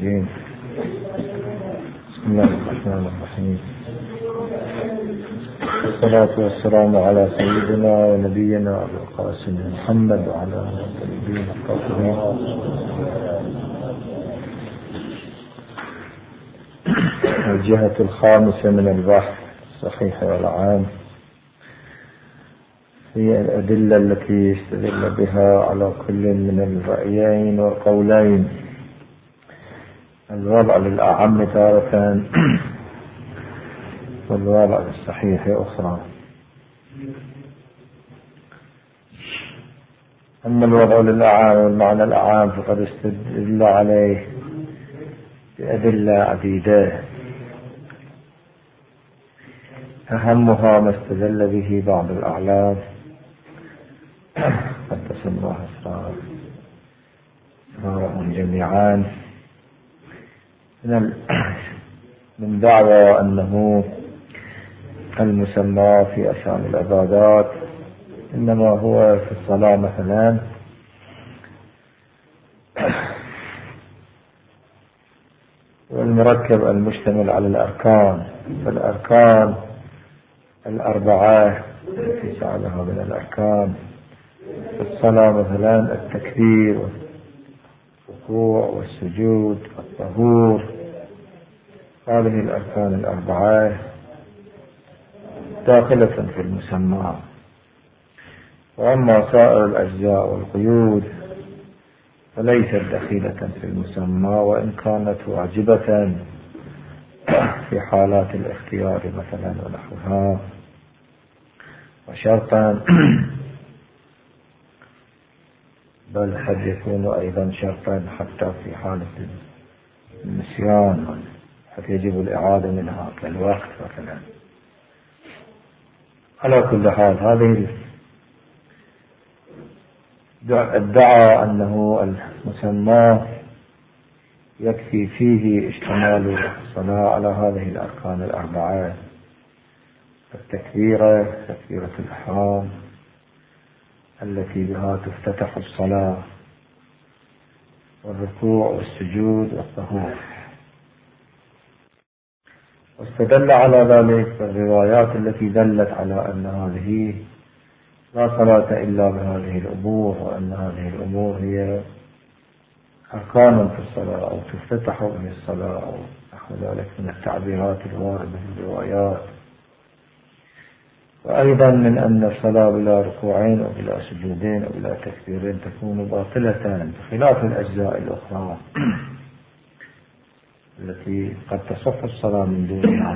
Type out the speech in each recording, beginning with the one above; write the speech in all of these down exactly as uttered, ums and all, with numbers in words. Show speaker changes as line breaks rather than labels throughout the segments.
الرجيم. بسم الله الرحمن الرحيم. والصلاة والسلام على سيدنا ونبينا أبي القاسم محمد وعلى آله الطيبين الطاهرين. الجهة الخامسة من البحث الصحيح والعام هي الأدلة التي يستدل بها على كل من الرأيين والقولين. الوضع للأعم تارة والوضع للصحيح أخرى. أما الوضع للأعام والمعنى الأعام فقد استدل عليه بأدلة عديدة، أهمها ما استدل به بعض الأعلام قد تسموها أسرار أسرارهم جميعا من دعوى أنه المسمى في أشياء العبادات إنما هو في الصلاة مثلا والمركب المشتمل على الأركان، فالأركان الأربعة التي جعلها من الأركان في الصلاة مثلا التكبير والركوع والسجود والطهور، هذه الأركان الأربعة داخلة في المسمى. وأما سائر الأجزاء والقيود فليست دخيلة في المسمى، وإن كانت واجبة في حالات الاختيار مثلا ونحوها وشرطا، بل قد يكون أيضا شرطا حتى في حالة النسيان حتى يجب الإعادة منها كالوقت مثلا. على كل حال هذه ادعى أنه المسمى يكفي فيه اشتمال الصلاة على هذه الأركان الأربعة: التكبيرة، تكبيرة الإحرام التي بها تفتتح الصلاة، والركوع والسجود والطهور. واستدل على ذلك الروايات التي دلت على أن هذه لا صلاة إلا بهذه الأمور، وأن هذه الأمور هي أركان في الصلاة أو تفتتح به الصلاة أو نحو ذلك من التعبيرات الواردة في الروايات. وأيضا من أن الصلاة بلا ركوعين وبلا سجودين وبلا تكبيرين تكون باطلة بخلاف الأجزاء الأخرى التي قد تصح الصلاة من دونها.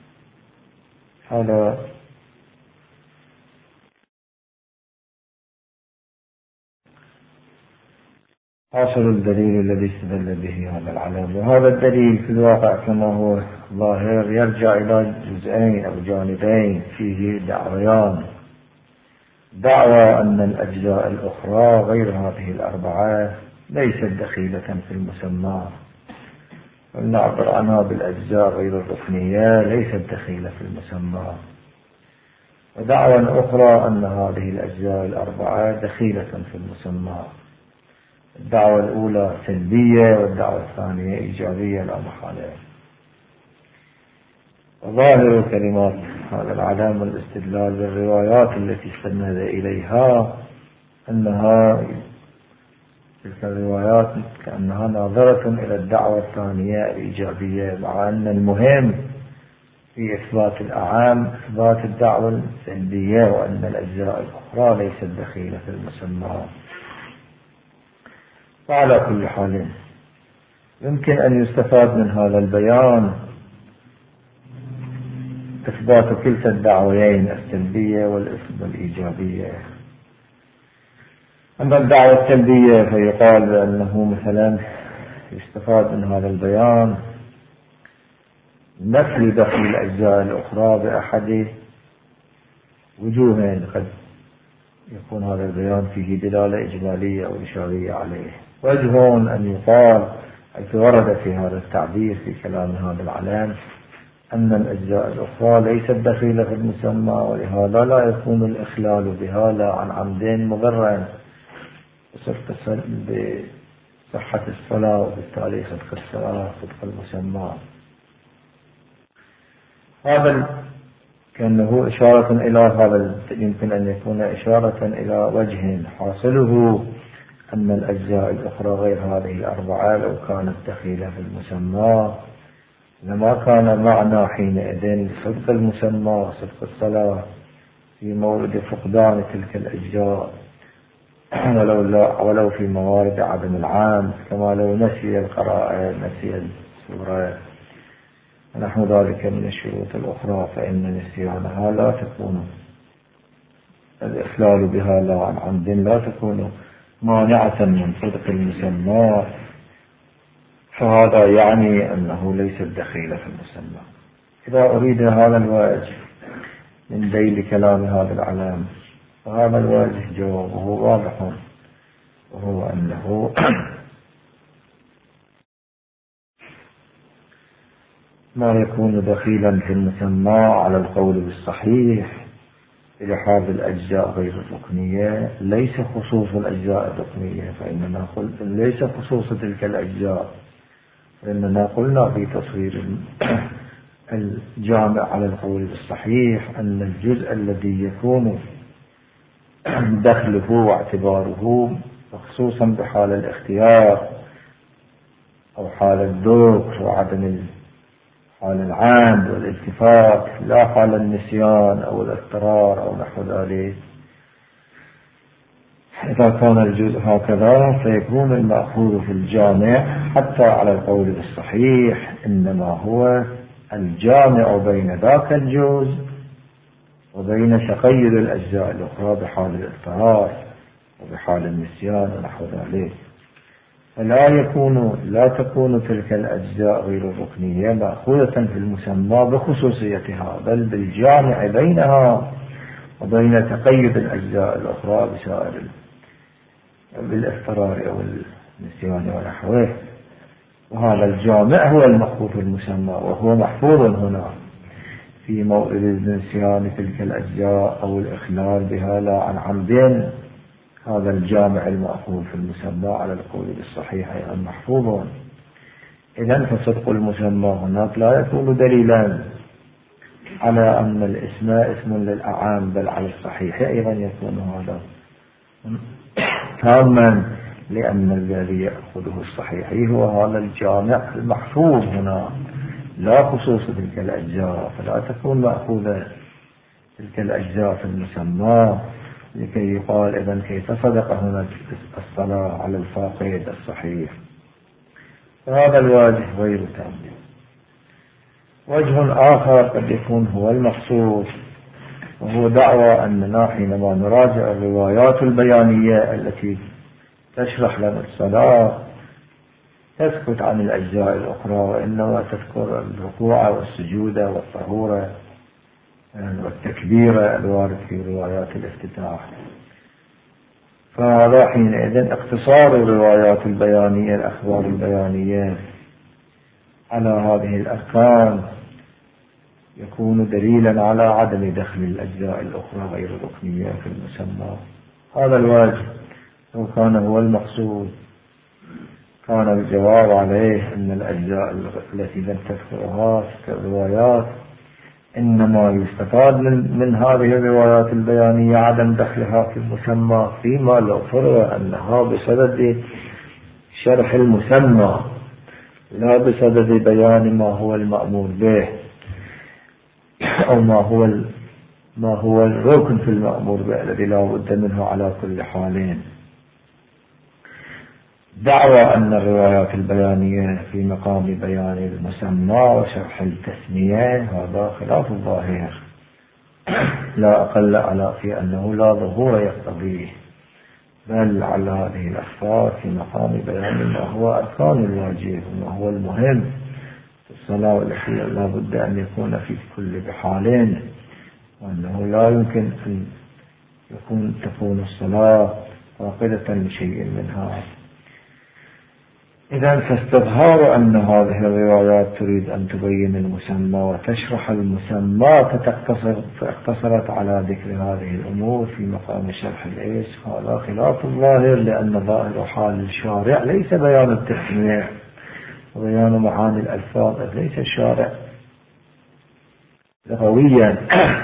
هذا حاصل الدليل الذي استدل به هذا العلم. وهذا الدليل في الواقع كما هو ظاهر يرجع إلى جزئين أو جانبين فيه دعويان: دعوى أن الأجزاء الأخرى غير هذه الأربعة ليست دخيلة في المسمى، ونعبر عنها بالأجزاء غير الركنية ليست دخيلة في المسمى. ودعوى أخرى أن هذه الأجزاء الأربعة دخيلة في المسمى. الدعوة الأولى سلبية والدعوة الثانية إيجابية لا محالة. وظاهر كلمات هذا العلم والاستدلال بالروايات التي استند إليها أنها تلك الروايات كأنها ناظرة إلى الدعوة الثانية الإيجابية، مع أن المهم في إثبات الأعام إثبات الدعوة السلبية، وأن الأجزاء الأخرى ليست دخيلة في المسمى. وعلى كل حال يمكن أن يستفاد من هذا البيان إثبات كلتا الدعويين السلبية والإيجابية. أما الدعوة السلبية فيقال بأنه مثلا يستفاد من هذا البيان نفي دخل الأجزاء الأخرى بأحد وجوهين. قد يكون هذا البيان فيه دلالة إجمالية أو إشارية عليه. وجه أن يقال حيث ورد في هذا التعبير في كلام هذا العلم أن الأجزاء الأخرى ليست دخيلة في المسمى، ولهذا لا يكون الإخلال بها لا عن عمد مضرا صحة الصلاة، وبالتالي صدق الصلاة صدق المسمى. هذا كأنه إشارة إلى هذا، يمكن أن يكون إشارة إلى وجه حاصله أن الأجزاء الأخرى غير هذه الأربعة لو كانت دخيلة في المسمى لما كان معنى حينئذ صدق المسمى صدق الصلاة في مورد فقدان تلك الأجزاء، ولو, لا ولو في موارد عدم العام، كما لو نسي القراءة نسي السورة ونحو ذلك من الشروط الأخرى، فإن نسيانها لا تكون الإخلال بها لا عن عمد لا تكون مانعة من صدق المسمى، فهذا يعني أنه ليس دخيل في المسمى. إذا أريد هذا الوجه من ذيل كلام هذا العلام، فهذا الوجه جوابه واضح، وهو أنه ما يكون دخيلا في المسمى على القول بالصحيح لحاظ الأجزاء غير الركنية ليس خصوص الأجزاء الركنية، فإننا قل ليس خصوص تلك الأجزاء، فإننا قلنا في تصوير الجامع على القول بالصحيح أن الجزء الذي يكون دخله واعتباره خصوصا بحال الاختيار أو حال الذوق وعدم حال العام والالتفات، لا حال النسيان أو الاضطرار أو نحو ذلك. إذا كان الجزء هكذا فيكون المأخوذ في الجامع حتى على القول بالصحيح إنما هو الجامع بين ذاك الجزء وبين تقيد الأجزاء الأخرى بحال الاضطرار وبحال النسيان ونحو ذلك. فلا يكون لا تكون تلك الأجزاء غير الركنية مأخوذة في المسمى بخصوصيتها، بل بالجامع بينها وبين تقيد الأجزاء الأخرى بسائر بالاضطرار أو النسيان ونحوه. وهذا الجامع هو المأخوذ في المسمى، وهو محفوظ هنا في مورد النسيان تلك الأجزاء أو الإخلال بها لا عن عمد. هذا الجامع المأخوذ في المسمى على القول بالصحيح أيضا محفوظ. إذن فصدق المسمى هناك لا يكون دليلا على أن الاسم اسم للأعام، بل على الصحيح أيضا يكون هذا تاما، لأن الذي يأخذه الصحيح هو هذا الجامع المحفوظ هنا لا خصوص تلك الأجزاء، فلا تكون مأخوذة تلك الأجزاء في المسمى لكي يقال إذن كيف صدق هنا الصلاة على الفاقد الصحيح. فهذا الواجه غير تام. وجه آخر قد يكون هو المخصوص، وهو دعوى أننا حينما نراجع الروايات البيانية التي تشرح لنا الصلاة تسكت عن الأجزاء الأخرى، وإنما تذكر الركوع والسجود والطهورة والتكبير الوارد في روايات الافتتاح. فهذا حينئذ اقتصار الروايات البيانية الأخبار البيانية على هذه الأركان يكون دليلا على عدم دخل الأجزاء الأخرى غير الركنية في المسمى. هذا الواجب لو كان هو المقصود كان الجواب عليه أن الأجزاء التي لم تذكرها في الروايات إنما يستفاد من, من هذه الروايات البيانية عدم دخلها في المسمى، فيما لو فرض أنها بسبب شرح المسمى لا بسبب بيان ما هو المأمور به أو ما هو ما هو الركن في المأمور به الذي لا بد منه على كل حال. دعوى أن الروايات البيانية في مقام بيان المسمى وشرح التسمية هذا خلاف الظاهر، لا أقل على في أنه لا ظهور يقتضيه، بل على هذه الأخبار في مقام بيان ما هو أركان الواجب وما هو المهم في الصلاة، والتي لا بد أن يكون في كل بحالين، وأنه لا يمكن أن يكون تكون الصلاة فاقدة لشيء منها. إذن فاستظهار أن هذه الروايات تريد أن تبين المسمى وتشرح المسمى فتقتصر فاقتصرت على ذكر هذه الأمور في مقام شرح الاسم، هذا خلاف الظاهر، لأن ظاهر حال الشارع ليس بيان التسمية وبيان معاني الألفاظ، ليس الشارع لغويا،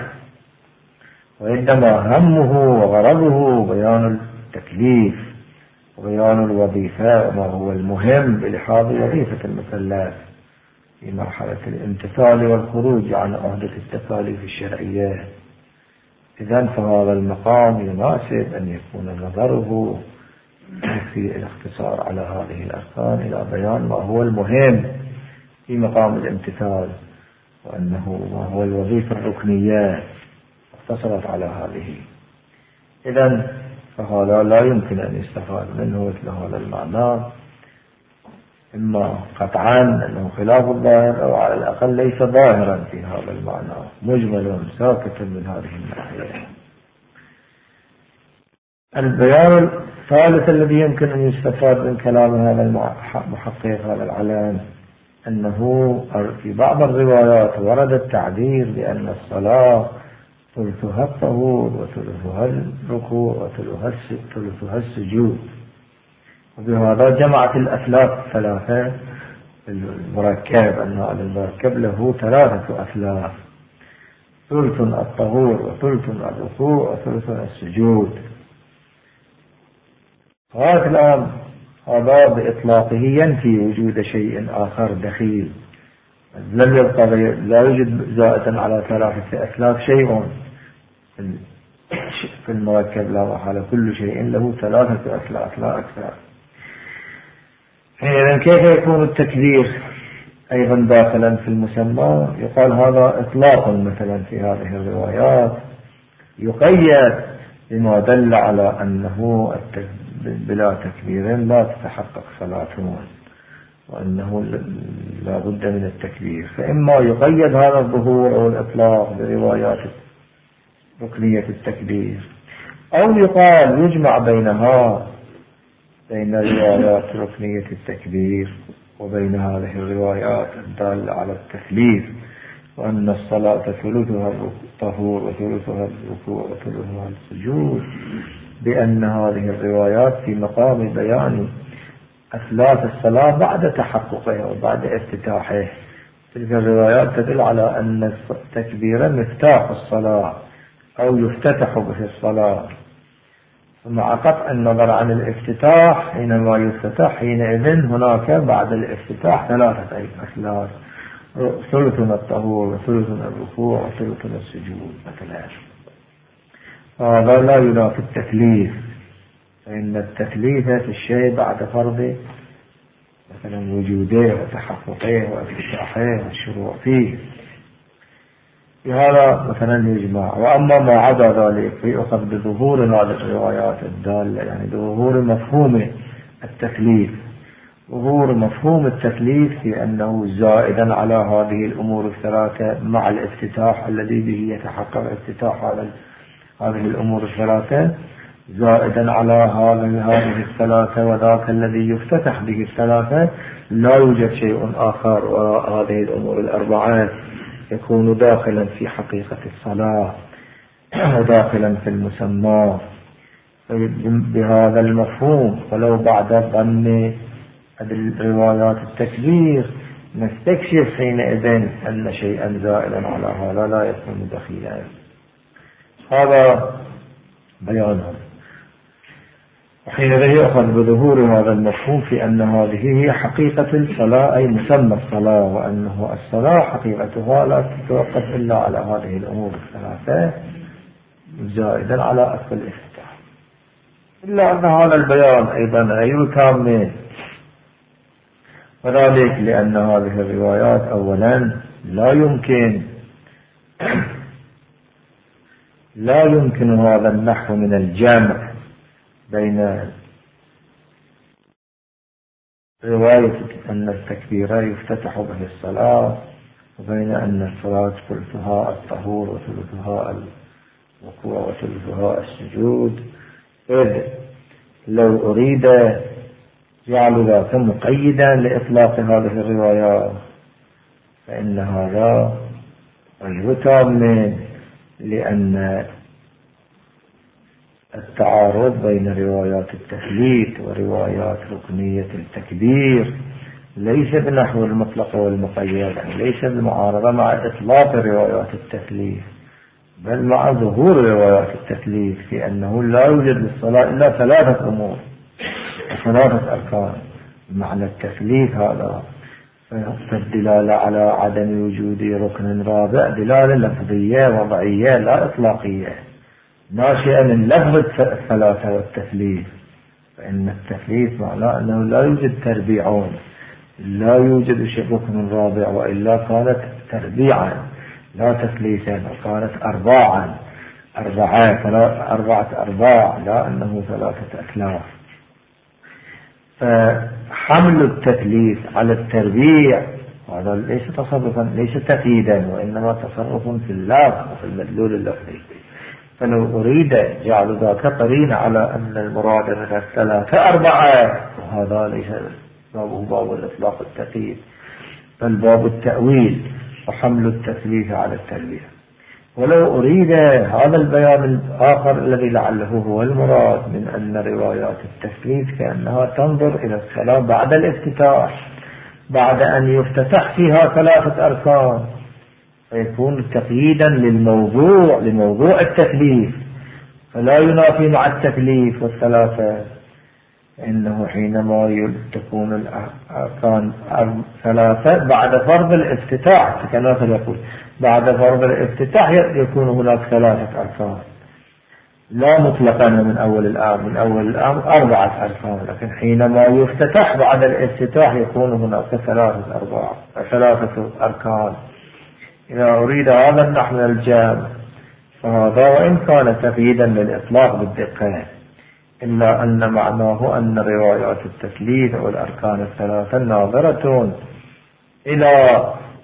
وإنما همه وغرضه بيان التكليف وبيان الوظيفة وما هو المهم بلحاظ وظيفة المكلف في مرحلة الامتثال والخروج عن عهدة التكاليف الشرعية. إذن فهذا المقام يناسب أن يكون نظره في الاختصار على هذه الأركان إلى بيان ما هو المهم في مقام الامتثال، وأنه ما هو الوظيفة الركنية، اختصرت على هذه. إذن فهذا لا يمكن أن يستفاد منه مثل هذا المعنى، إما قطعا أنه خلاف الظاهر أو على الأقل ليس ظاهرا في هذا المعنى، مجمل ساكت من هذه الناحية. البيان الثالث الذي يمكن أن يستفاد من كلام هذا المحقق هذا العلم أنه في بعض الروايات ورد التعبير بأن الصلاة ثلثها الطهور وثلثها الركوع وثلثها السجود، وبهذا جمعت الأثلاث الثلاثة المركب، أن هذا المركب له ثلاثة أثلاث، ثلث الطهور وثلث الركوع وثلث السجود. هذا الآن هذا بإطلاقه ينفي وجود شيء آخر دخيل، لم يبقى لا يوجد زائدا على ثلاثة أثلاث شيء في المركب، لا محالة كل شيء له ثلاثة أثلاث لا أكثر. إذن كيف يكون التكبير أيضا داخلا في المسمى؟ يقال هذا إطلاق مثلا في هذه الروايات يقيد بما دل على أنه بلا تكبير لا تتحقق صلاتهم، وأنه لا بد من التكبير، فإما يقيد هذا الظهور أو الإطلاق بروايات ركنية التكبير، أو يقال يجمع بينها بين روايات ركنية التكبير وبين هذه الروايات الدالة على التثليث، وأن الصلاة ثلثها الطهور وثلثها الركوع وثلثها السجود، بأن هذه الروايات في مقام بيان أثلاث الصلاة بعد تحققها وبعد افتتاحه. تلك الروايات تدل على أن التكبير مفتاح الصلاة أو يفتتح به الصلاة، مع قطع النظر عن الافتتاح، حينما يفتتح حينئذ هناك بعد الافتتاح ثلاثة أثلاث، ثلث الطهور وثلث الركوع وثلث السجود مثلا. هذا لا ينافي التكليف، فإن التكليف في الشيء بعد فرض مثلا وجوده وتحققه وافتتاحه والشروع فيه، بهذا مثلا يجمع. وأما ما عدا ذلك فيؤخذ بظهور هذه الروايات الدالة، يعني بظهور مفهوم التكليف، ظهور مفهوم التكليف في أنه زائدا على هذه الأمور الثلاثة مع الافتتاح الذي به يتحقق افتتاح هذه الأمور الثلاثة، زائدا على هذه الثلاثة وذاك الذي يفتتح به الثلاثة، لا يوجد شيء آخر وراء هذه الأمور الأربعة، يكون داخلا في حقيقة الصلاة وداخلا في المسمى بهذا المفهوم. ولو بعد ضمن روايات التكبير نستكشف حينئذ أن شيئا زائلا على هذا لا يكون دخيلا. هذا بيانه. وحينئذ يأخذ بظهور هذا المفهوم في أن هذه هي حقيقة الصلاة، أي مسمى الصلاة، وأنه الصلاة حقيقتها لا تتوقف إلا على هذه الأمور الثلاثة زائدا على أصل الافتتاح. إلا أن هذا البيان أيضا غير كامل، وذلك لأن هذه الروايات أولا لا يمكن لا يمكن هذا النحو من الجمع بين رواية أن التكبير يفتتح به الصلاة وبين أن الصلاة ثلثها الطهور وثلثها الركوع وثلثها السجود، إذ لو أريد جعل ذاك مقيدا لإطلاق هذه الروايات، فإن هذا غير تام، لأن التعارض بين روايات التثليث وروايات ركنية التكبير ليس بنحو المطلق والمقيد، يعني ليس بالمعارضة مع إطلاق روايات التثليث، بل مع ظهور روايات التثليث في أنه لا يوجد للصلاة إلا ثلاثة أمور وثلاثة أركان. معنى التثليث هذا فالدلالة على عدم وجود ركن رابع دلالة لفظية وضعية لا إطلاقية، ناشئة من لفظ الثلاثة والتثليث، فإن التثليث معناه أنه لا يوجد تربيعون، لا يوجد ركن رابع، وإلا كانت تربيعا لا تثليثا، وكانت أرباعا أربعة أربعة أرباع، لا أنه ثلاثة أثلاث. فحمل التثليث على التربيع هذا ليس تصرفا، ليس تقييدا، وإنما تصرف في اللفظ وفي المدلول اللفظي. فلو أريد جعل ذاك قرين على أن المراد من الثلاثة أربعة، وهذا ليس بابه باب الإطلاق التقييد، بل باب التأويل وحمل التثليث على التربيع. ولو أريد هذا البيان الآخر الذي لعله هو المراد من أن روايات التثليث كأنها تنظر إلى الصلاة بعد الافتتاح، بعد أن يفتتح فيها ثلاثة أركان، فيكون تقييدا للموضوع لموضوع التثليث، فلا ينافي مع التثليث والثلاثة، إنه حينما تكون الأركان ثلاثة بعد فرض الافتتاح كما يقول بعد فرض الافتتاح يكون هناك ثلاثة أركان، لا مطلقا من أول الآن من أول الآن أربعة أركان، لكن حينما يفتتح بعد الافتتاح يكون هناك ثلاثة أربعة ثلاثة أركان. إذا أريد هذا النحو من الجامع فهذا وإن كان تقييدا للإطلاق بالدقة، إلا أن معناه أن روايات التثليث والأركان الثلاثة ناظرة إلى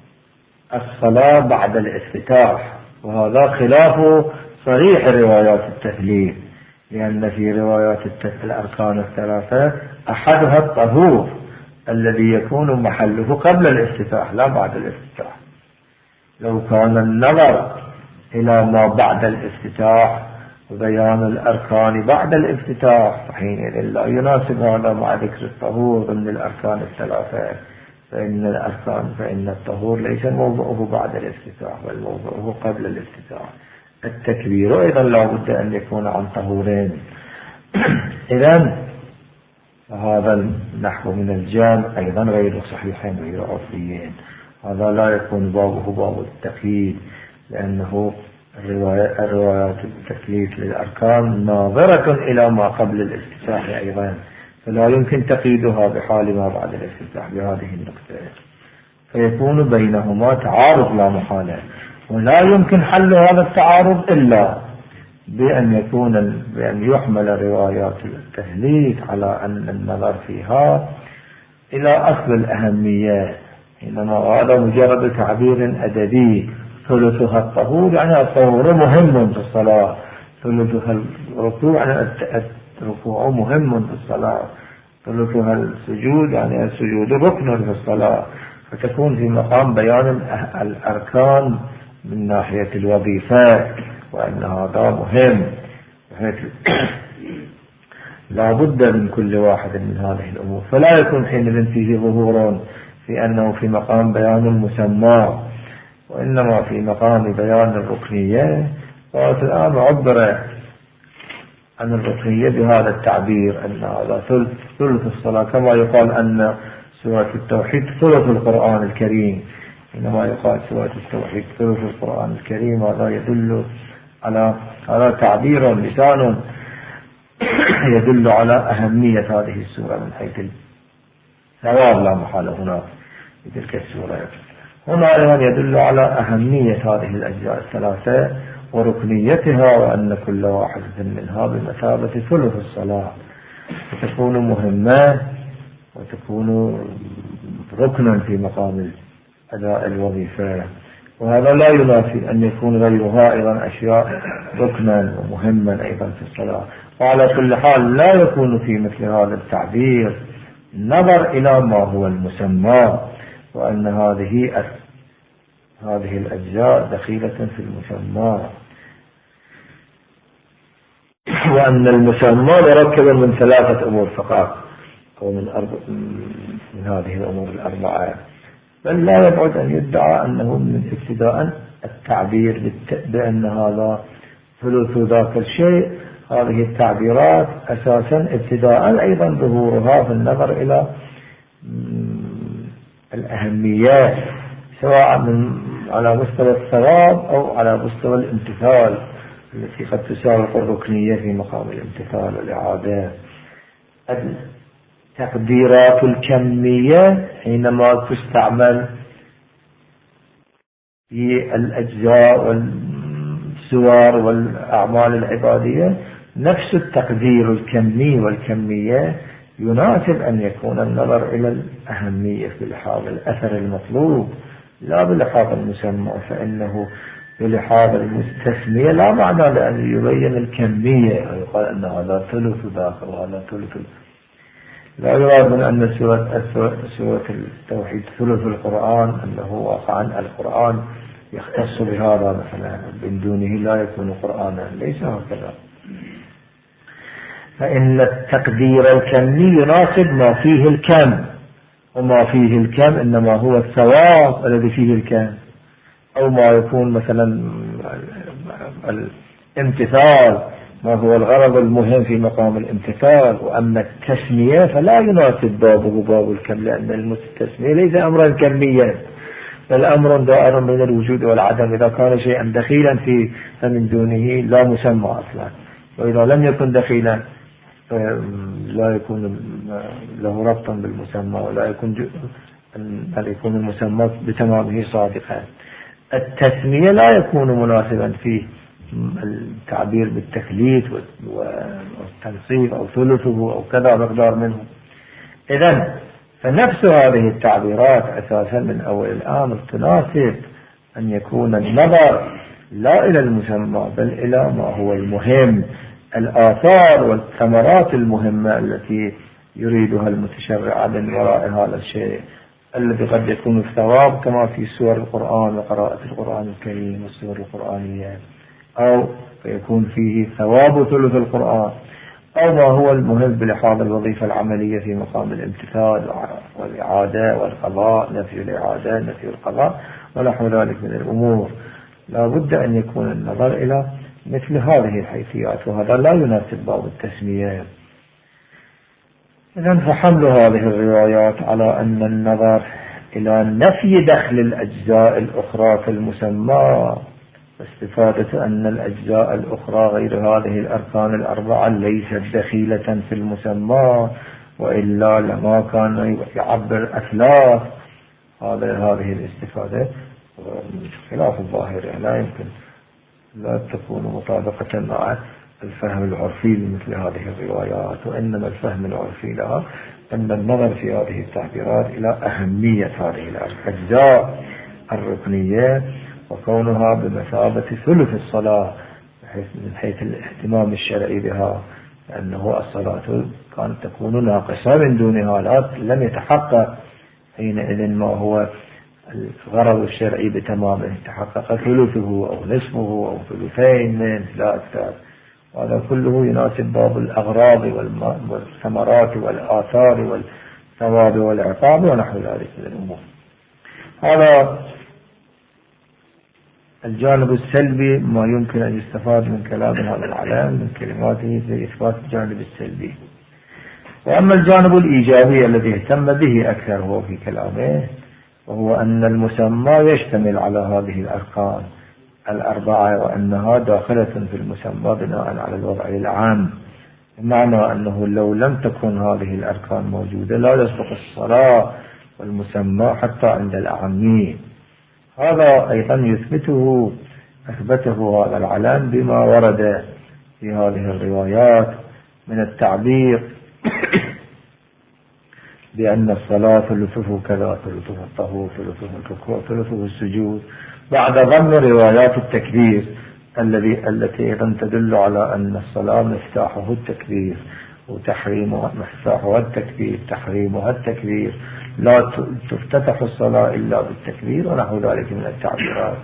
الصلاة بعد الافتتاح، وهذا خلاف صريح روايات التثليث، لأن في روايات الأركان الثلاثة أحدها الطهور الذي يكون محله قبل الافتتاح لا بعد الافتتاح. لو كان النظر إلى ما بعد الافتتاح وبيان الأركان بعد الافتتاح فحينئذ لا يناسب هذا مع ذكر الطهور ضمن الأركان الثلاثة، فإن الأركان فإن الطهور ليس موضوعه بعد الافتتاح بل موضوعه قبل الافتتاح. التكبير أيضا لا بد أن يكون عن طهورين. إذن هذا النحو من الجامع أيضا غير صحيحين غير عرفيين، هذا لا يكون بابه باب التقييد، لأنه الروايات التثليث للأركان ناظرة إلى ما قبل الافتتاح أيضا، فلا يمكن تقييدها بحال ما بعد الافتتاح بهذه النقطة، فيكون بينهما تعارض لا محالة، ولا يمكن حل هذا التعارض إلا بأن يكون بأن يحمل روايات التثليث على أن النظر فيها إلى أصل الأهمية، إنما هذا مجرد تعبير أدبي، ثلثها الطهور يعني الطهور مهم في الصلاة، ثلثها الركوع يعني الركوع مهم في الصلاة، ثلثها السجود يعني السجود ركن في الصلاة، فتكون في مقام بيان الأركان من ناحية الوظيفة وأن هذا مهم، لا بد من كل واحد من هذه الأمور، فلا يكون حينئذ فيه ظهور في أنه في مقام بيان المسمى، وإنما في مقام بيان الركنية. والآن عبر عن الركنية بهذا التعبير أن هذا ثلث الصلاة، كما يقال أن سورة التوحيد ثلث القرآن الكريم، إنما يقال سورة التوحيد ثلث القرآن الكريم، هذا يدل على على تعبير لسان يدل على أهمية هذه السورة من حيث الثواب لا محالة هنا في تلك السورة. هنا أيضا يدل على أهمية هذه الأجزاء الثلاثة وركنيتها، وأن كل واحدة منها بمثابة ثلث الصلاة، فتكون مهمة وتكون ركنا في مقام أداء الوظيفة، وهذا لا ينافي أن يكون غيرها أيضا أشياء ركنا ومهما أيضا في الصلاة. وعلى كل حال لا يكون في مثل هذا التعبير نظر إلى ما هو المسمى، وأن هذه هذه الأجزاء دخيلة في المسمى، وأن المسمى مركب من ثلاثة أمور فقط، أو من, أربع من هذه الأمور الأربعة. بل لا يبعد أن يدعى أنه من ابتداء التعبير بأن هذا ثلث ذاك الشيء. هذه التعبيرات أساسا ابتداء أيضا ظهورها في النظر إلى الأهميات، سواء من على مستوى الثواب أو على مستوى الامتثال التي قد تساوي الركنية في مقام الامتثال والإعادة. التقديرات الكمية حينما تستعمل في الأجزاء والسور والأعمال العبادية، نفس التقدير الكمي والكمية يناسب أن يكون النظر إلى الأهمية في لحاظ الأثر المطلوب لا بلحاظ المسمى، فإنه بلحاظ التسمية لا معنى لأن يبين الكمية ويقال أن هذا ثلث ذاك وهذا ثلث. لا يراد من أن سورة سورة التوحيد ثلث القرآن أنه واقعا القرآن يختص بهذا مثلا، من دونه لا يكون قرآنا، ليس هكذا. فإن التقدير الكمي يناسب ما فيه الكم، وما فيه الكم إنما هو الثواب الذي فيه الكم، أو ما يكون مثلا الامتثال ما هو الغرض المهم في مقام الامتثال. وأما التسمية فلا يناسب بابه باب الكم، لأن التسمية ليس أمرا كميا بل أمر دائر من الوجود والعدم. إذا كان شيئا دخيلا في فمن دونه لا مسمى أصلا، وإذا لم يكن دخيلا لا يكون له ربطا بالمسمى، ولا يكون أن يكون المسمى بتمامه صادقا. التسمية لا يكون مناسبا فيه التعبير بالتثليث والتنصيف أو ثلثه أو كذا مقدار منه. إذن فنفس هذه التعبيرات أساسا من أول الأمر تناسب أن يكون النظر لا إلى المسمى بل إلى ما هو المهم، الآثار والثمرات المهمة التي يريدها المتشرع من وراء هذا الشيء الذي قد يكون الثواب كما في سور القرآن وقراءة القرآن الكريم والسور القرآنية، أو يكون فيه ثواب ثلث القرآن، أو ما هو المهم بلحاظ الوظيفة العملية في مقام الامتثال والإعادة والقضاء، نفي الإعادة نفي القضاء ونحو ذلك من الأمور. لا بد أن يكون النظر إلى مثل هذه الحيثيات، وهذا لا يناسب باب التسمية. إذن فحمل هذه الروايات على أن النظر إلى نفي دخل الأجزاء الأخرى في المسمى، واستفادة أن الأجزاء الأخرى غير هذه الأركان الأربعة ليست دخيلة في المسمى، وإلا لما كان يعبر أثلاث. هذا هذه الاستفادة خلاف الظاهر، لا يمكن لا تكون مطابقة مع الفهم العرفي لمثل هذه الروايات، وإنما الفهم العرفي لها أن النظر في هذه التعبيرات إلى أهمية هذه الأجزاء الركنية وكونها بمثابة ثلث الصلاة من حيث الاهتمام الشرعي بها، لأنه الصلاة كانت تكون ناقصة من دونها، لا لم يتحقق حينئذ ما هو الغرض الشرعي بتمامه، تحقق ثلثه أو نصفه أو ثلثين من لا أكثر. وهذا كله يناسب باب الأغراض والثمرات والآثار والثواب والعقاب ونحو ذلك من الأمور. هذا الجانب السلبي ما يمكن أن يستفاد من كلام هذا العلم من كلماته في إثبات الجانب السلبي. وأما الجانب الإيجابي الذي اهتم به أكثر هو في كلامه، وهو أن المسمى يشتمل على هذه الأركان الأربعة، وأنها داخلة في المسمى بناء على الوضع العام، بمعنى أنه لو لم تكن هذه الأركان موجودة لا يصدق الصلاة والمسمى حتى عند الأعمين. هذا أيضا يثبته أثبته هذا العلم بما ورد في هذه الروايات من التعبير بأن الصلاة ثلثه كذا، ثلثه الطهور، ثلثه الركوع، ثلثه السجود، بعد ضمن روايات التكبير الذي التي أيضا تدل على أن الصلاة مفتاحه التكبير، وتحريمها مفتاحها التكبير تحريمها التكبير لا تفتتح الصلاة إلا بالتكبير ونحو ذلك من التعبيرات.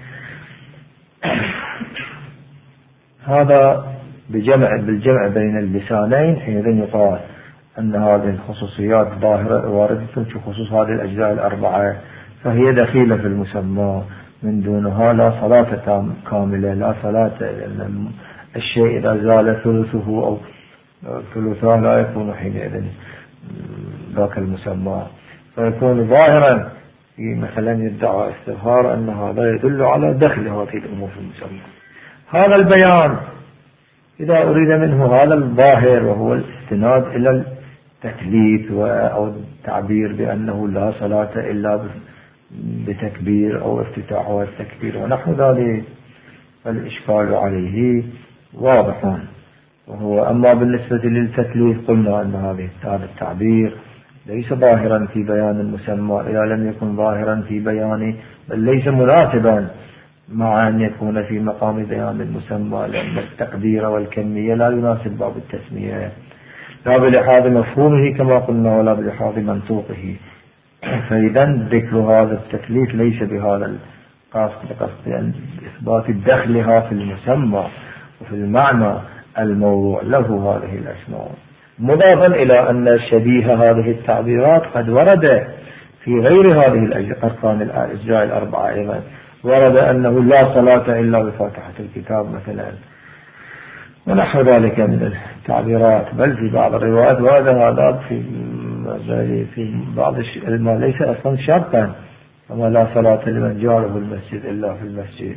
هذا بجمع بالجمع بين اللسانين حينئذ يقال أن هذه الخصوصيات ظاهرة واردة في خصوص هذه الأجزاء الأربعة، فهي دخيلة في المسمى. من دونها لا صلاة كاملة، لا صلاة، لأن الشيء إذا زال ثلثه أو ثلثاه لا يكون حينئذ ذاك المسمى، فيكون ظاهرا في مثلا يدعى استظهار أن هذا يدل على دخل هذه الأمور في المسمى. هذا البيان إذا أريد منه هذا الظاهر وهو الاستناد إلى التكليف أو التعبير بأنه لا صلاة إلا بتكبير أو افتتاحها التكبير ونحو ذلك، فالإشكال عليه واضح. وهو أما بالنسبة للتكليف قلنا أن هذا التعبير ليس ظاهرا في بيان المسمى إذا لم يكن ظاهرا في بيان، بل ليس مناسبا مع أن يكون في مقام بيان المسمى، لأن التقدير والكمية لا يناسب باب التسمية، لا بلحاظ مفهومه كما قلنا ولا بلحاظ منطوقه. فإذا ذكر هذا التكليف ليس بهذا القصد، بقصد أن إثبات دخلها في المسمى وفي المعنى الموضوع له هذه الأسماء، مضافا إلى أن شبيه هذه التعبيرات قد ورد في غير هذه الأركان الأجزاء الأربعة أيضا. ورد أنه لا صلاة إلا بفاتحة الكتاب مثلا ونحو ذلك من التعبيرات، بل في بعض الروايات ورد هذا في في بعض ما ليس أصلا شرطا، كما لا صلاة لمن جاره المسجد إلا في المسجد.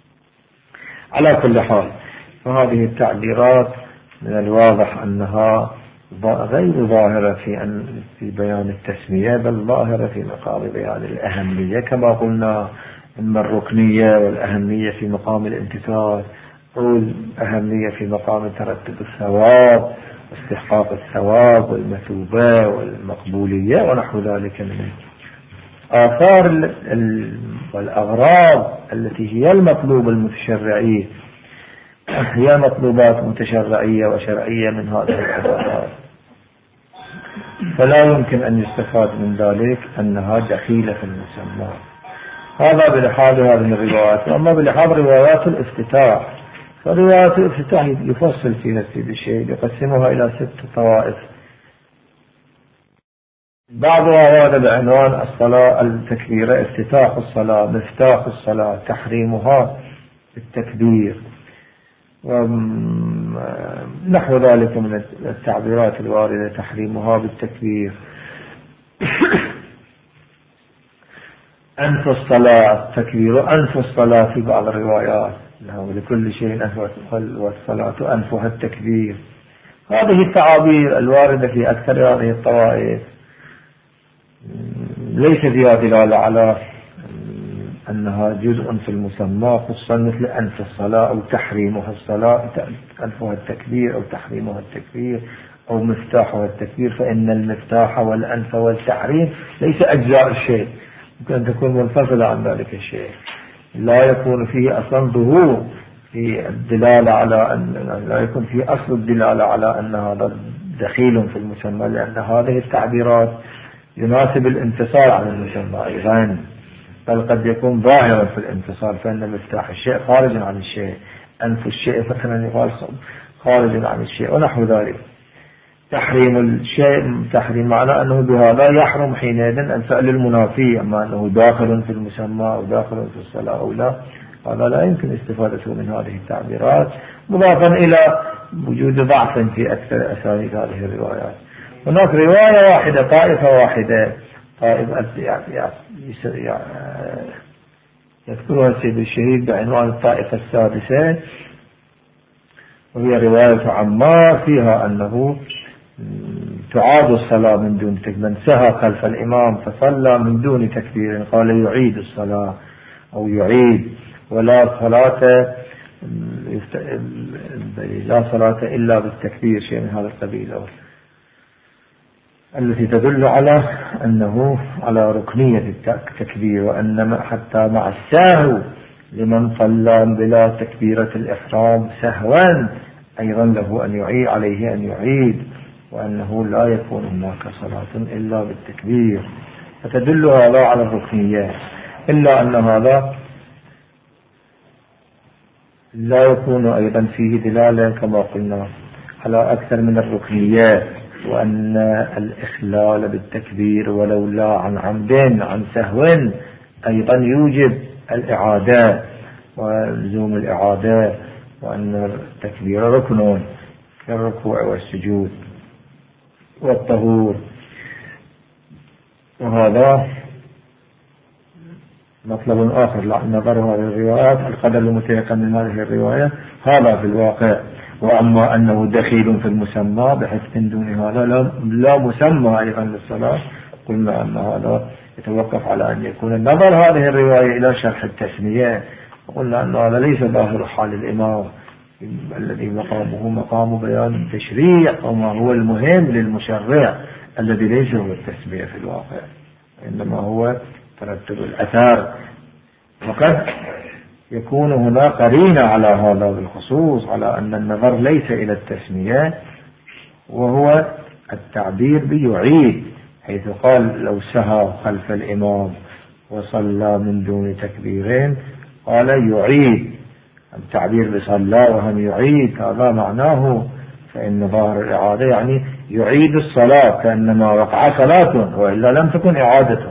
على كل حال فهذه التعبيرات من الواضح أنها غير ظاهرة في أن في بيان التسمية، بل ظاهرة في مقام بيان الأهمية كما قلنا، إما الركنية والأهمية في مقام الامتثال، أو الأهمية في مقام ترتب الثواب واستحقاق الثواب والمثوبة والمقبولية ونحو ذلك من آثار والأغراض التي هي المطلوب المتشرعي، هي مطلوبات متشرعية وشرعية من هذه العبادات، فلا يمكن أن يستفاد من ذلك أنها دخيلة في المسمى. هذا بلحاظ هذه الروايات. أما بلحاظ روايات الافتتاح، فروايات الافتتاح يفصل فيها السيد الشيخ، يقسمها إلى ست طوائف. بعضها ورد بعنوان الصلاة التكبيرة، افتتاح الصلاة، مفتاح الصلاة، تحريمها التكبير ونحو ذلك من التعبيرات الواردة، تحريمها بالتكبير. أنف الصلاة، تكبير أنف الصلاة في بعض الروايات، لكل شيء أنف والصلاة أنفها التكبير. هذه التعابير الواردة في أكثر هذه الطوائف ليس فيها دلالة على أنها جزء في المسمى، خصوصا مثل أنف الصلاة أو تحريمها الصلاة، أنفها التكبير أو تحريمها التكبير أو مفتاحها التكبير، فإن المفتاح والأنف والتحريم ليس أجزاء الشيء، يمكن أن تكون منفصلة عن ذلك الشيء، لا يكون فيه أصلا ظهور في الدلالة على أن لا يكون فيه أصل الدلالة على أن هذا دخيل في المسمى، لأن هذه التعبيرات يناسب الانفصال عن المسمى أيضا، بل قد يكون ظاهرا في الانفصال، فإن مفتاح الشيء خارج عن الشيء، أنف الشيء مثلا يقال خارج عن الشيء ونحو ذلك. تحريم الشيء، تحريم معنى أنه بهذا يحرم حينئذ الفعل المنافي، أما أنه داخل في المسمى أو داخل في الصلاة أو لا، هذا لا يمكن استفادته من هذه التعبيرات، مضافا إلى وجود ضعف في أكثر أسانيد هذه الروايات. هناك رواية واحدة، طائفة واحدة، طائفة يذكرها السيد الشهيد بعنوان الطائفة السادسة، وهي رواية عمار فيها أنه تعاد الصلاة من دون تكبير، من سهى خلف الإمام فصلى من دون تكبير قال يعيد الصلاة أو يعيد، ولا صلاة لا صلاة إلا بالتكبير، شيء من هذا القبيل، التي تدل على أنه على ركنية التكبير، وأنما حتى مع السهو لمن صلى بلا تكبيرة الإحرام سهوا أيضا له أن يعيد، عليه أن يعيد. وأنه لا يكون هناك صلاة إلا بالتكبير، فتدل هذا على الركنيات. إلا أن هذا لا يكون أيضا فيه دلالة كما قلنا على أكثر من الركنيات، وأن الإخلال بالتكبير ولو لا عن عمد عن سهو أيضا يوجب الإعادة ولزوم الإعادة، وأن التكبير ركن كالركوع والسجود والطهور. وهذا مطلب آخر لا نظر هذه الروايات القدر المتيقن من هذه الرواية هذا في الواقع. وأما أنه دخيل في المسمى بحيث من دون هذا لا مسمى أيضا للصلاة، قلنا أن هذا يتوقف على أن يكون النظر هذه الرواية إلى شرح التسمية، وقلنا أن هذا ليس ظاهر حال الإمام الذي مقامه مقام بيان التشريع وما هو المهم للمشرع الذي ليس هو التسمية في الواقع، إنما هو ترتب الأثار. وقد يكون هنا قرينة على هذا بالخصوص على أن النظر ليس إلى التسمية، وهو التعبير بيعيد، حيث قال لو سهى خلف الإمام وصلى من دون تكبيرين قال يعيد، التعبير بصلى وهم يعيد هذا معناه، فإن ظاهر الإعادة يعني يعيد الصلاة كأنما وقع صلاة، وإلا لم تكن إعادة.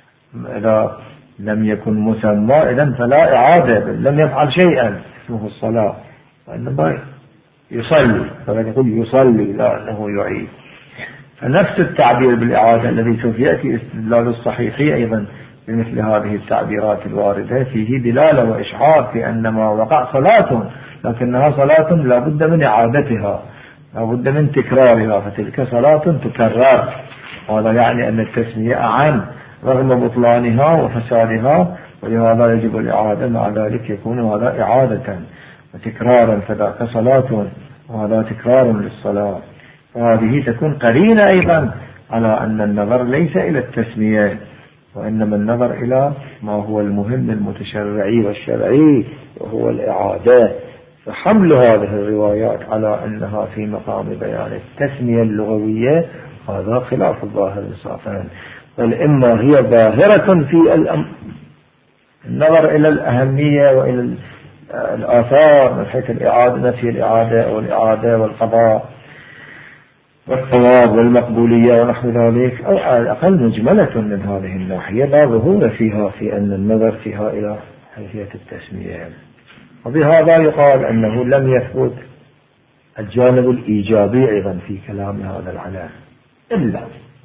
إذا لم يكن مسمى إذن فلا إعادة، لم يفعل شيئا اسمه الصلاة، وإنما يصلي، فقد يقول يصلي لا أنه يعيد. فنفس التعبير بالإعادة الذي سوف يأتي استدلال الصحيحي أيضا بمثل هذه التعبيرات الواردة فيه دلالة وإشعار في أن ما وقع صلاة، لكنها صلاة لا بد من إعادتها، لا بد من تكرارها، فتلك صلاة تكرر. وهذا يعني أن التسمية أعم رغم بطلانها وفسادها، ولهذا يجب الإعادة، مع ذلك يكون هذا إعادة وتكرارا، فذاك صلاة وهذا تكرار للصلاة. وهذه تكون قرينة أيضا على أن النظر ليس إلى التسمية، وإنما النظر إلى ما هو المهم المتشرعي والشرعي وهو الإعادة. فحمل هذه الروايات على أنها في مقام بيان التسمية اللغوية هذا خلاف الظاهر إنصافا، بل إما هي ظاهرة في النظر إلى الأهمية وإلى الآثار من حيث الإعادة، نفي الإعادة أو الإعادة والقضاء والثواب والمقبولية ونحو ذلك، أو على الأقل مجملة من هذه الناحية لا ظهور فيها في أن النظر فيها إلى حيثية التسمية. وبهذا يقال أنه لم يثبت الجانب الإيجابي أيضا في كلام هذا العلم، إلا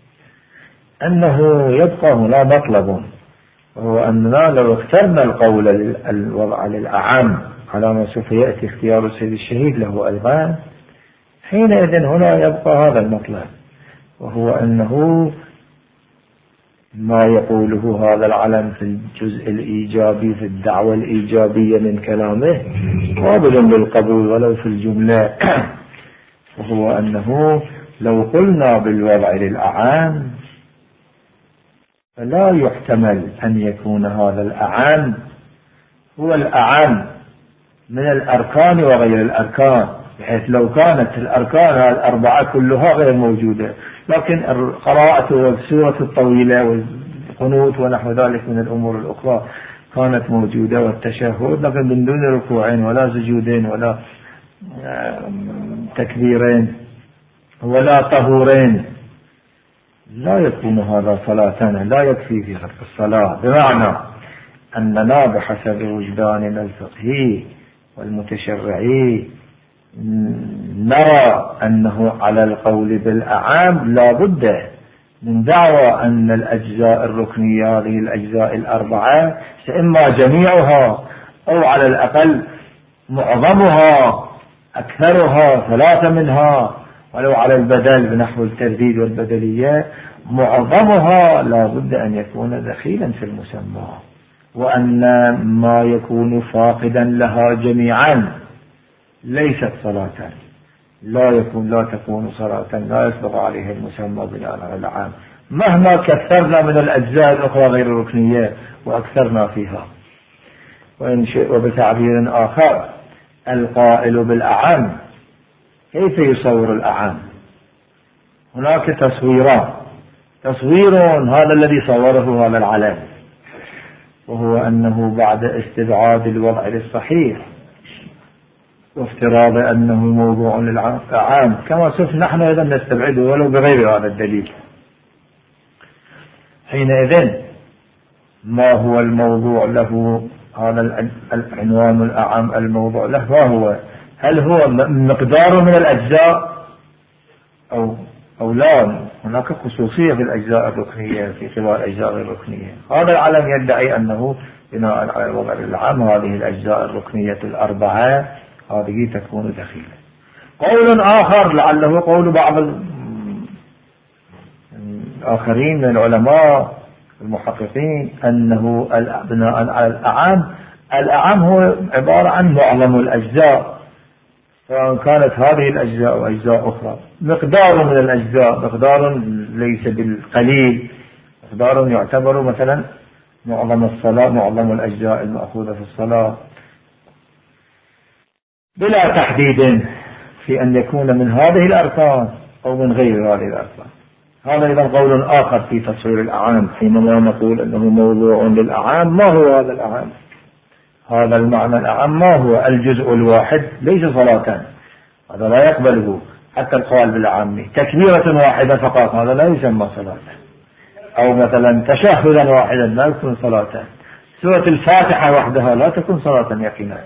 أنه يبقى هنا مطلب، وهو أننا لو اخترنا القول الوضع للأعم على ما سوف يأتي اختيار السيد الشهيد له أيضا، حينئذ هنا يبقى هذا المطلب، وهو أنه ما يقوله هذا العلم في الجزء الإيجابي في الدعوة الإيجابية من كلامه قابل للقبول ولو في الجملة، وهو أنه لو قلنا بالوضع للأعم فلا يحتمل أن يكون هذا الأعم هو الأعم من الأركان وغير الأركان، بحيث لو كانت الأركان الأربعة كلها غير موجودة، لكن القراءة والسورة الطويلة والقنوت ونحو ذلك من الأمور الأخرى كانت موجودة والتشهد، لكن من دون ركوعين ولا سجودين ولا تكبيرين ولا طهورين، لا يكون هذا صلاتنا، لا يكفي في خلق الصلاة. بمعنى أننا بحسب وجداننا الفقهي والمتشرعي نرى أنه على القول بالأعام لا بد من دعوى أن الأجزاء الركنية هذه الأجزاء الأربعة إما جميعها أو على الأقل معظمها أكثرها ثلاثة منها ولو على البدل بنحو الترديد والبدلية، معظمها لا بد أن يكون دخيلا في المسمى، وأن ما يكون فاقدا لها جميعا ليست صلاة، لا يكون لا تكون صلاة، لا يسبق عليه المسمى بناء على العام مهما كثرنا من الأجزاء الأخرى غير الركنية وأكثرنا فيها. وإن شئ وبتعبير آخر القائل بالأعم كيف يصور الأعم؟ هناك تصويران. تصوير هذا الذي صوره هذا العلم، وهو أنه بعد استبعاد الوضع للصحيح وافتراض أنه موضوع للأعام كما سوف نحن أيضا نستبعده ولو بغير هذا الدليل. حينئذ ما هو الموضوع له؟ هذا العنوان الأعام الموضوع له ما هو؟ هل هو مقدار من الأجزاء أو أو لا؟ هناك خصوصية في الأجزاء الركنية في خلال الأجزاء الركنية. هذا العلم يدعي أنه بناء على الوضع العام هذه الأجزاء الركنية الأربعة هذه تكون دخيلة. قول آخر لعله قول بعض الآخرين من العلماء المحققين أنه بناء على الأعام، الأعام هو عبارة عن معظم الأجزاء، سواء كانت هذه الأجزاء أو أجزاء أخرى. مقدار من الأجزاء، مقدار ليس بالقليل، مقدار يعتبر مثلا معظم الصلاة، معظم الأجزاء المأخوذة في الصلاة، بلا تحديد في أن يكون من هذه الأركان أو من غير هذه الأركان. هذا أيضا قول آخر في تصوير الأعام، حينما نقول أنه موضوع للأعام. ما هو هذا الأعام؟ هذا المعنى الأعام ما هو؟ الجزء الواحد ليس صلاة، هذا لا يقبله حتى القول بالعامي. تكبيرة واحدة فقط هذا لا يسمى صلاة، أو مثلا تشهدا واحدا لا يكون صلاة. سورة الفاتحة وحدها لا تكون صلاة يقينا.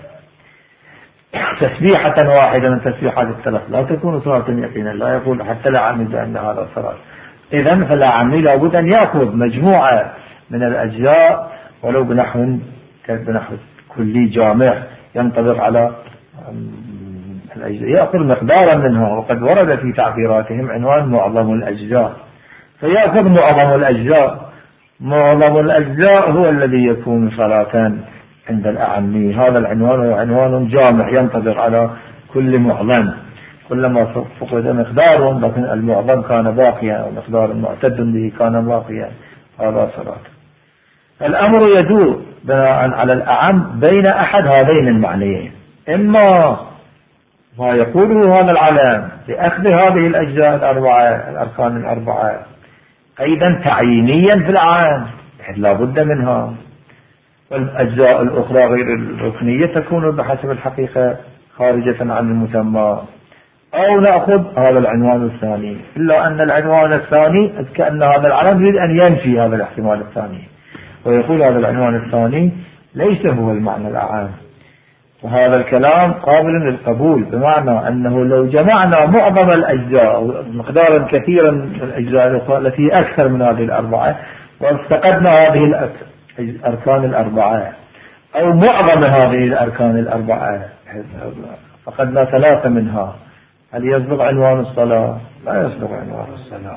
تسبيحة واحدة من تسبيحات الثلاث لا تكون صلاة يقينا، لا يقول حتى العامي بأن هذا صلاة. إذن فالعامي لابد أن يأخذ مجموعة من الأجزاء ولو بنحو بنحو كلي جامع ينطبق على الأجزاء، يأخذ مقدارا منها. وقد ورد في تعبيراتهم عنوان معظم الأجزاء، فيأخذ معظم الأجزاء. معظم الأجزاء هو الذي يكون صلاة عند الأعمي. هذا العنوان هو عنوان جامع ينطبق على كل معظم، كلما فقد مقدار لكن المعظم كان باقيا ومقدار معتد به كان باقيا، هذا صلاة. الأمر يدور بناء على الأعم بين أحد هذين المعنيين، إما ما يقوله هذا العلم بأخذ هذه الأجزاء الأربعة الأركان الأربعة أيضا تعيينيا في العام لا بد منها، والأجزاء الأخرى غير الركنية تكون بحسب الحقيقة خارجة عن المسمى. أو نأخذ هذا العنوان الثاني، إلا أن العنوان الثاني كأن هذا العلم يريد أن ينفي هذا الاحتمال الثاني، ويقول هذا العنوان الثاني ليس هو المعنى الأعام. وهذا الكلام قابل للقبول، بمعنى أنه لو جمعنا معظم الأجزاء مقدارا كثيرا من الأجزاء الأخرى التي أكثر من هذه الأربعة وافتقدنا هذه الأركان الأربعة أو معظم هذه الأركان الأربعة فقدنا ثلاثة منها، هل يصدق عنوان الصلاة؟ لا يصدق عنوان الصلاة.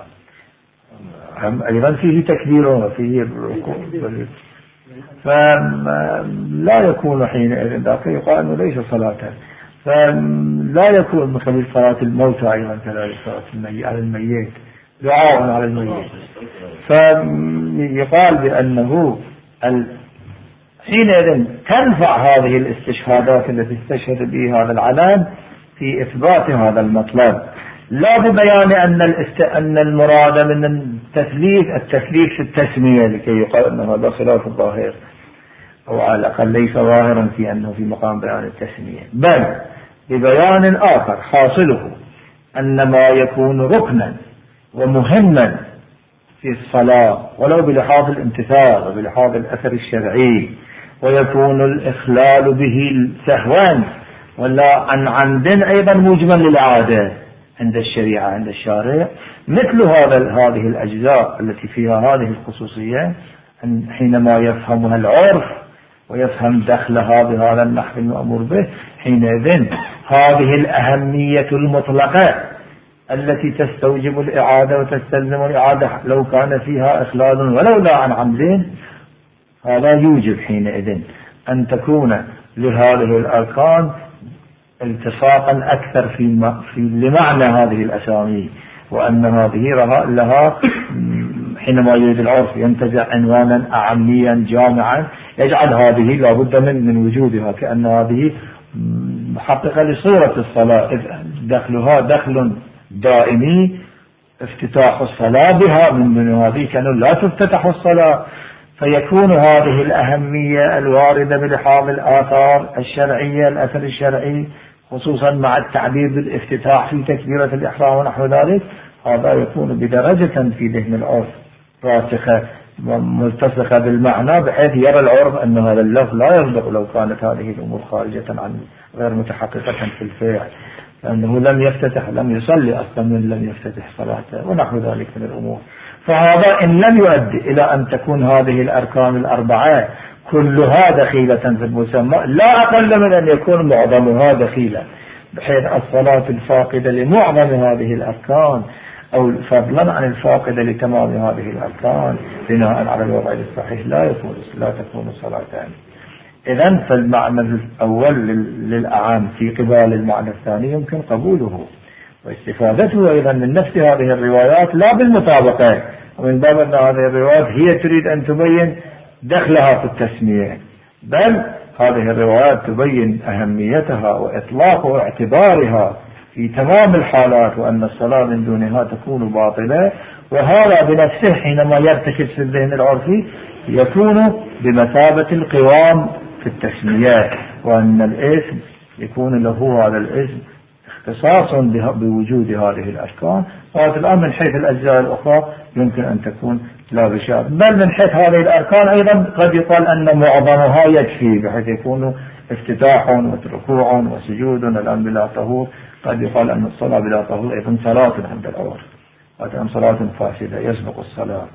أيضا فيه تكبير وفيه الركوع، فلا يكون حينئذ ذاك يقال أنه ليس صلاة، فلا يكون مثل صلاة الموتى أيضا كذلك صلاة الميت على الميت، دعاء على الميت. فيقال بأنه حينئذ تنفع هذه الاستشهادات التي استشهد بها هذا العلم في إثبات هذا المطلب، لا ببيان أن أن المراد من التثليث التثليث في التسمية لكي يقال أن هذا خلاف الظاهر، أو على الأقل ليس ظاهرا في أنه في مقام بيان التسمية، بل ببيان آخر حاصله أن ما يكون ركنا ومهما في الصلاة ولو بلحاظ الامتثال وبلحاظ الأثر الشرعي، ويكون الإخلال به سهوا ولا عن عمد أيضا موجبا للعادة عند الشريعة عند الشارع، مثل هذا هذه الأجزاء التي فيها هذه الخصوصية حينما يفهمها العرف ويفهم دخلها بهذا النحو المأمور به، حينئذ هذه الأهمية المطلقة التي تستوجب الإعادة وتستلزم الإعادة لو كان فيها إخلال ولو لا عن عمد، هذا يوجب حينئذ أن تكون لهذه الأركان التصاقا أكثر في, في لمعنى هذه الأسامي، وأن هذه لها حينما يريد العرف ينتزع عنوانا أعميا جامعا يجعل هذه لا بد من من وجودها، كأن هذه محققة لصورة الصلاة، إذ دخلها دخل دائمي افتتاح الصلاة بها، من من هذه كانوا لا تفتتح الصلاة. فيكون هذه الأهمية الواردة بلحاظ الآثار الشرعية، الأثر الشرعي خصوصا مع التعبير بالافتتاح في تكبيرة الإحرام ونحو ذلك، هذا يكون بدرجة في ذهن العرف راسخة ملتصقة بالمعنى، بحيث يرى العرف أن هذا اللفظ لا يصدق لو كانت هذه الأمور خارجة عن غير متحققة في الفعل، لأنه لم يفتتح، لم يصلي أصلا من لم يفتتح صلاته ونحو ذلك من الأمور. فهذا إن لم يؤدي إلى أن تكون هذه الأركان الأربعة كلها دخيلة في المسمى، لا أقل من أن يكون معظمها دخيلة، بحيث الصلاة الفاقدة لمعظم هذه الأركان أو فضلا عن الفاقدة لتمام هذه الأركان بناء على الوضع الصحيح لا يكون لا تكون صلاتان. إذن فالمعنى الأول للأعام في قبال المعنى الثاني يمكن قبوله واستفادته أيضا من نفس هذه الروايات، لا بالمطابقة، ومن باب أن هذه الروايات هي تريد أن تبين دخلها في التسمية، بل هذه الروايات تبين أهميتها وإطلاق واعتبارها في تمام الحالات، وأن الصلاة من دونها تكون باطلة. وهذا بنفسه حينما يرتكب في الذهن العرفي يكون بمثابة القوام في التسميات، وأن الاسم يكون له هذا الاسم اختصاص بوجود هذه الأركان. وهذا الآن من حيث الأجزاء الأخرى يمكن أن تكون لا بشار، بل من حيث هذه الأركان أيضا قد يقال أن معظمها يكفي، بحيث يكون افتتاح وركوع وسجود الآن بلا طهور. قد يقال أن الصلاة بلا طهور أيضا صلاة عند العرف، وأن صلاة فاسدة يسبق الصلاة.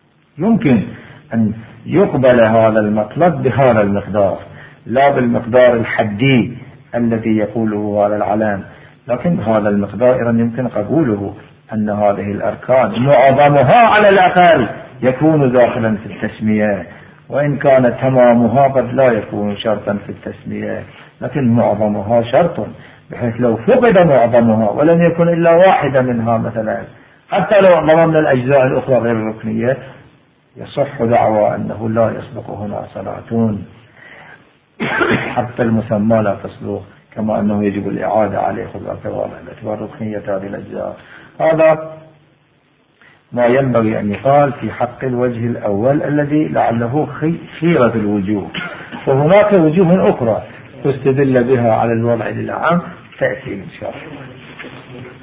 يمكن أن يقبل هذا المطلب بهذا المقدار، لا بالمقدار الحدي الذي يقوله هذا العلام، لكن هذا المقدار أيضا يمكن قبوله، أن هذه الأركان معظمها على الأقل يكون داخلا في التسمية، وإن كان تمامها قد لا يكون شرطا في التسمية، لكن معظمها شرط، بحيث لو فقد معظمها ولم يكن إلا واحدة منها مثلا، حتى لو ضمن الأجزاء الأخرى غير الركنية، يصح دعوى أنه لا يسبق هنا صلاة، حتى المسمى لا تصلح، كما أنه يجب الإعادة عليه باعتبار ركنية هذه الأجزاء. هذا ما ينبغي أن يقال في حق الوجه الأول الذي لعله خيرة الوجوه، وهناك وجوه أخرى تستدل بها على الوضع العام تأتي إن شاء الله.